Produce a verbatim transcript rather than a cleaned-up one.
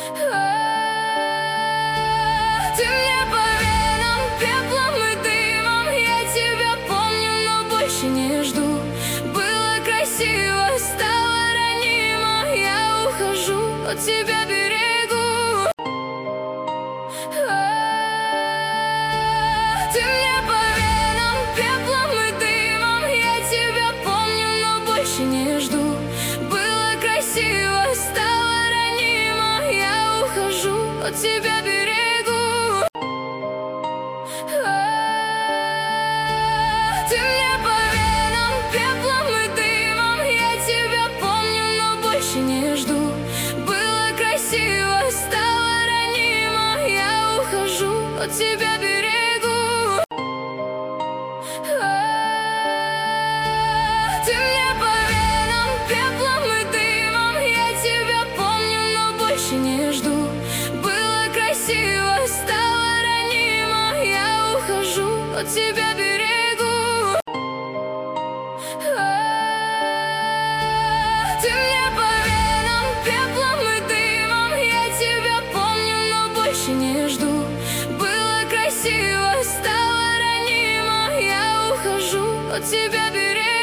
Ты мне по венам пеплом и дымом, я тебя помню, но больше не жду. Было красиво, стало ранимо, я ухожу, от тебя берегу. Ты мне по венам пеплом и дымом, я тебя помню, но больше не жду. Было красиво, стало ранимо, я ухожу, от тебя берегу. Ты мне по венам пеплом и дымом, я тебя помню, но больше не жду. Было красиво, стало ранимо, я ухожу, от тебя берегу. Ты мне по венам пеплом и дымом, я тебя помню, но больше не жду. Было красиво, стало ранимо, я ухожу, от тебя берегу. Ты мне по венам пеплом и дымом, я тебя помню, но больше не жду. Было красиво, стало ранимо, я ухожу, от тебя берегу.